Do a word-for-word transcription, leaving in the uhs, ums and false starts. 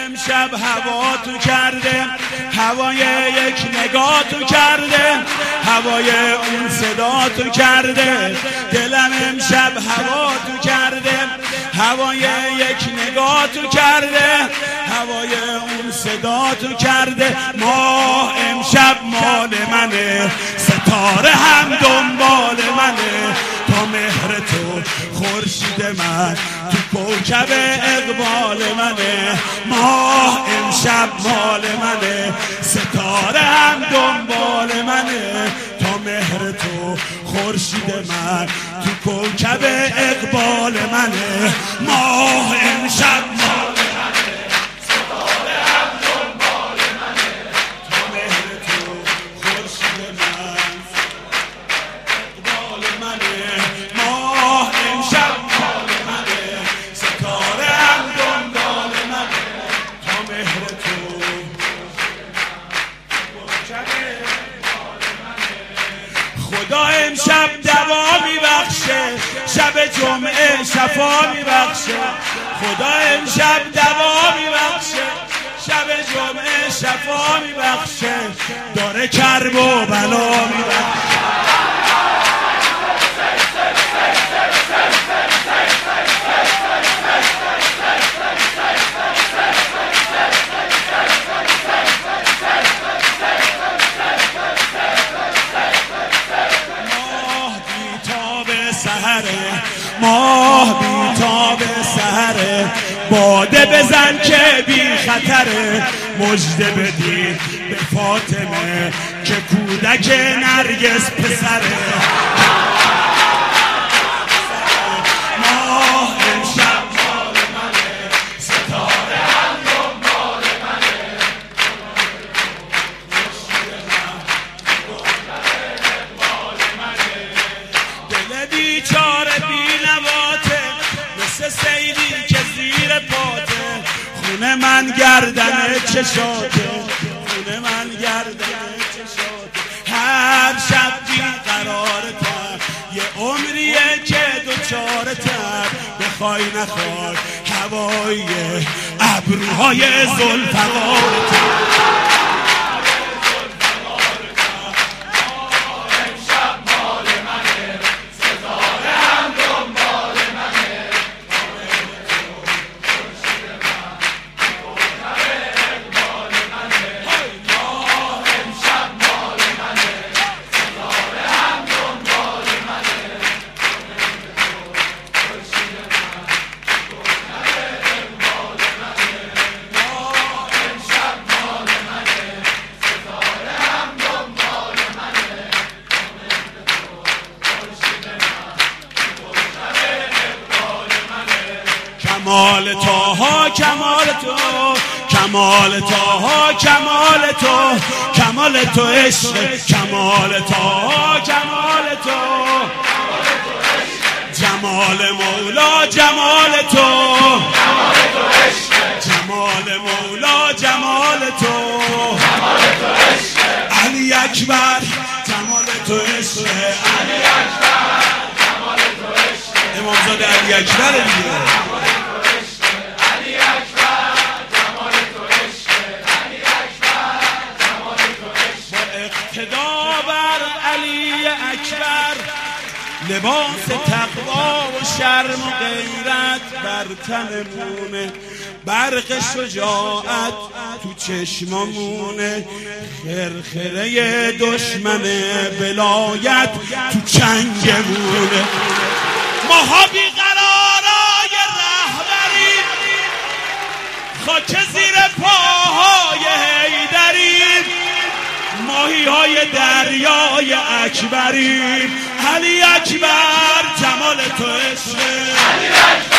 امشب هوا تو کرده، هوای یک نگاه تو کرده، هوای اون صدا تو کرده. دلم امشب هوا تو کرده، هوای یک نگاه تو کرده، هوای اون صدا تو کرده. ماه امشب مال منه، ستاره هم دنبال منه. تا مهر تو خورشید من تو کوکب اقبال منه. ماه امشب مال منه، ستاره هم دنبال منه. تا مهر تو خورشید من تو کوکب اقبال منه. ماه امشب مال منه، ستاره هم دنبال منه. تا مهر تو خورشید من اقبال منه. ماه امشب مال منه، ستاره هم دنبال منه. تا مهر تو کوکب اقبال منه. خدا امشب دوا میبخشه، شب جمعه شفا میبخشه. خدا امشب دوا میبخشه، شب جمعه شفا میبخشه. داره کرب و بلا میبخشه. ماه بیتاب سحره، باده بزن که بی خطره. مژده بدید به فاطمه که کودک نرگس پسره. ماه امشب مال منه، ستاره هم دنبال منه. دل بیچاره مثل سیلی که زیر پاته. خونه من گردن چشاته، خونه من گردن چشاته. هر شب بی قرارتم، یه عمریه که دوچارتم. بخوای نخوای هوای ابروهای ذوالفقارتم. کمال تو ها کمال تو، کمال تو ها کمال تو، کمال تو عشق. کمال تو ها کمال تو، جمال مولا جمال تو، جمال مولا جمال تو. علی اکبر جمال تو عشق، علی اکبر جمال تو عشق. امامزاده علی اکبر دیگه. اقتدا بر علی اکبر، لباس تقوا و شرم و غیرت بر تنمونه. برق شجاعت تو چشممونه. خرخره دشمن ولایت تو چنگمونه. ماها بیقرارای رهبری، خاک زیر پاهای حیدری. ماهی های دریای اکبری. علی اکبر جمال تو عشق.